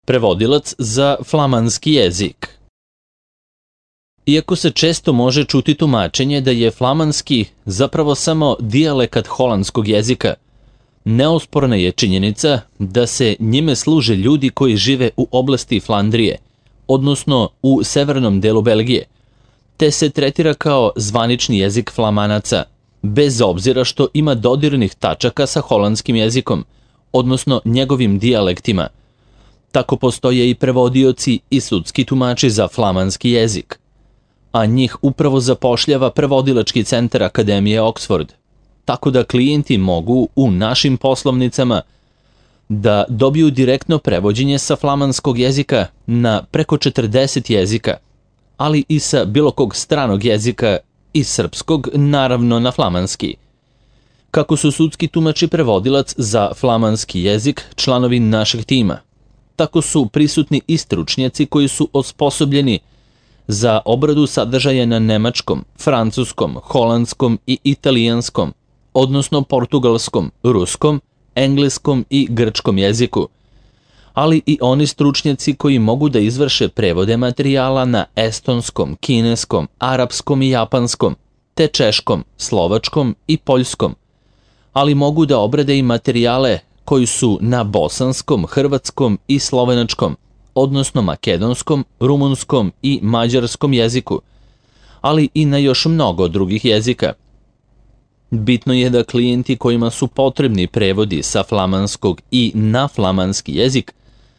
Prevodilac za flamanski jezik. Iako se često može čuti tumačenje da je flamanski zapravo samo dijalekat holandskog jezika, neosporna je činjenica da se njime služe ljudi koji žive u oblasti Flandrije, odnosno u severnom delu Belgije, te se tretira kao zvanični jezik Flamanaca, bez obzira što ima dodirnih tačaka sa holandskim jezikom, odnosno njegovim dijalektima. Tako postoje i prevodioci i sudski tumači za flamanski jezik, a njih upravo zapošljava prevodilački centar Akademije Oxford, tako da klijenti mogu u našim poslovnicama da dobiju direktno prevođenje sa flamanskog jezika na preko 40 jezika, ali i sa bilo kog stranog jezika i srpskog, naravno na flamanski. Kako su sudski tumač i prevodilac za flamanski jezik članovi našeg tima, tako su prisutni i stručnjaci koji su osposobljeni za obradu sadržaja na nemačkom, francuskom, holandskom i italijanskom, odnosno portugalskom, ruskom, engleskom i grčkom jeziku, ali i oni stručnjaci koji mogu da izvrše prevode materijala na estonskom, kineskom, arapskom i japanskom, te češkom, slovačkom i poljskom, ali mogu da obrade i materijale koji su na bosanskom, hrvatskom i slovenačkom, odnosno makedonskom, rumunskom i mađarskom jeziku, ali i na još mnogo drugih jezika. Bitno je da klijenti kojima su potrebni prevodi sa flamanskog i na flamanski jezik,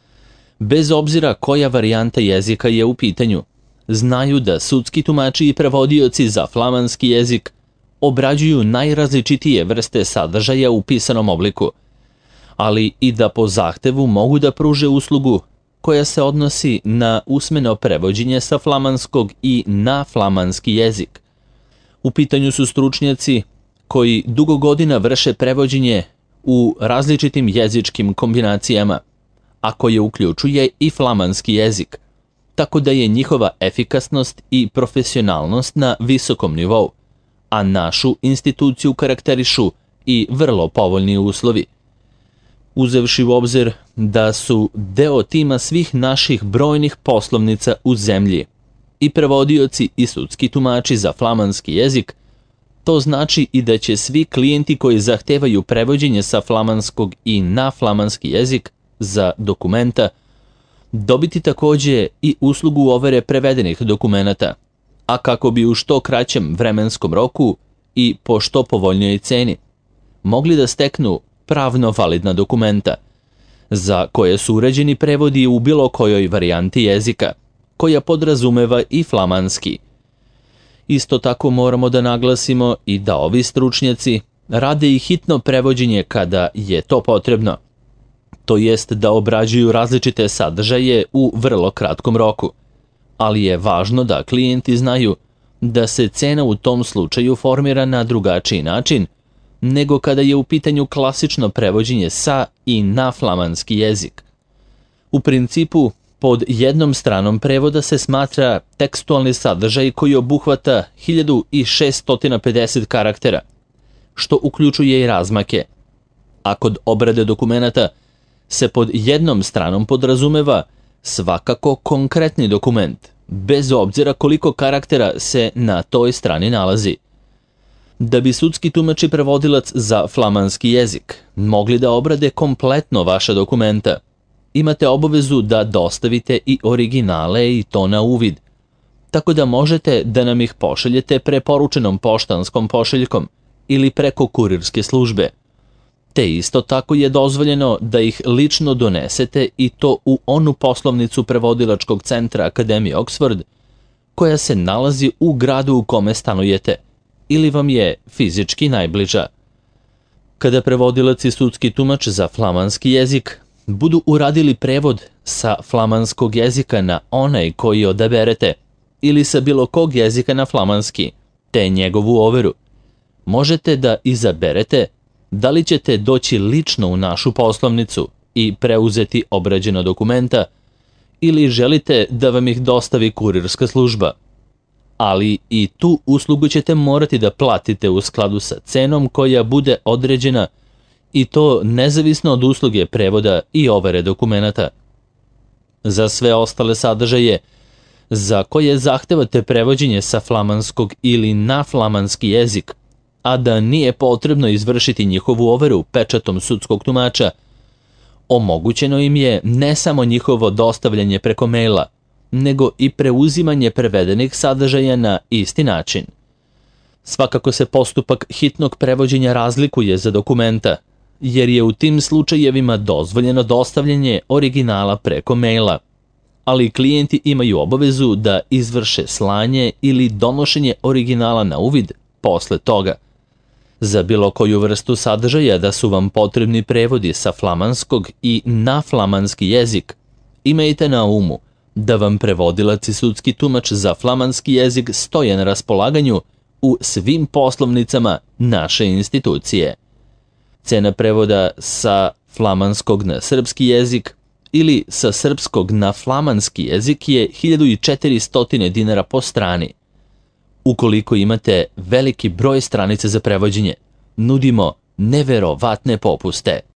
bez obzira koja varijanta jezika je u pitanju, znaju da sudski tumači i prevodioci za flamanski jezik obrađuju najrazličitije vrste sadržaja u pisanom obliku, ali i da po zahtevu mogu da pruže uslugu koja se odnosi na usmeno prevođenje sa flamanskog i na flamanski jezik. U pitanju su stručnjaci koji dugo godina vrše prevođenje u različitim jezičkim kombinacijama, a koje uključuje i flamanski jezik, tako da je njihova efikasnost i profesionalnost na visokom nivou, a našu instituciju karakterišu i vrlo povoljni uslovi. Uzevši u obzir da su deo tima svih naših brojnih poslovnica u zemlji i prevodioci i sudski tumači za flamanski jezik, to znači i da će svi klijenti koji zahtevaju prevođenje sa flamanskog i na flamanski jezik za dokumenta dobiti takođe i uslugu overe prevedenih dokumenata, a kako bi u što kraćem vremenskom roku i po što povoljnijoj ceni mogli da steknu pravno validna dokumenta, za koje su uređeni prevodi u bilo kojoj varijanti jezika, koja podrazumeva i flamanski. Isto tako moramo da naglasimo i da ovi stručnjaci rade i hitno prevođenje kada je to potrebno, to jest da obrađuju različite sadržaje u vrlo kratkom roku, ali je važno da klijenti znaju da se cena u tom slučaju formira na drugačiji način nego kada je u pitanju klasično prevođenje sa i na flamanski jezik. U principu, pod jednom stranom prevoda se smatra tekstualni sadržaj koji obuhvata 1650 karaktera, što uključuje i razmake, a kod obrade dokumenata se pod jednom stranom podrazumeva svakako konkretni dokument, bez obzira koliko karaktera se na toj strani nalazi. Da bi sudski tumač i prevodilac za flamanski jezik mogli da obrade kompletno vaša dokumenta, imate obavezu da dostavite i originale i to na uvid, tako da možete da nam ih pošaljete preporučenom poštanskom pošiljkom ili preko kurirske službe. Te isto tako je dozvoljeno da ih lično donesete i to u onu poslovnicu prevodilačkog centra Akademije Oxford, koja se nalazi u gradu u kome stanujete ili vam je fizički najbliža. Kada prevodilac i sudski tumač za flamanski jezik budu uradili prevod sa flamanskog jezika na onaj koji odaberete ili sa bilo kog jezika na flamanski, te njegovu overu, možete da izaberete da li ćete doći lično u našu poslovnicu i preuzeti obrađena dokumenta ili želite da vam ih dostavi kurirska služba. Ali i tu uslugu ćete morati da platite u skladu sa cenom koja bude određena i to nezavisno od usluge prevoda i overe dokumenata. Za sve ostale sadržaje za koje zahtevate prevođenje sa flamanskog ili na flamanski jezik, a da nije potrebno izvršiti njihovu overu pečatom sudskog tumača, omogućeno im je ne samo njihovo dostavljanje preko maila, nego i preuzimanje prevedenih sadržaja na isti način. Svakako se postupak hitnog prevođenja razlikuje za dokumenta, jer je u tim slučajevima dozvoljeno dostavljanje originala preko maila, ali klijenti imaju obavezu da izvrše slanje ili donošenje originala na uvid posle toga. Za bilo koju vrstu sadržaja da su vam potrebni prevodi sa flamanskog i na flamanski jezik, imajte na umu da vam prevodilac i sudski tumač za flamanski jezik stoje na raspolaganju u svim poslovnicama naše institucije. Cena prevoda sa flamanskog na srpski jezik ili sa srpskog na flamanski jezik je 1400 dinara po strani. Ukoliko imate veliki broj stranica za prevođenje, nudimo neverovatne popuste.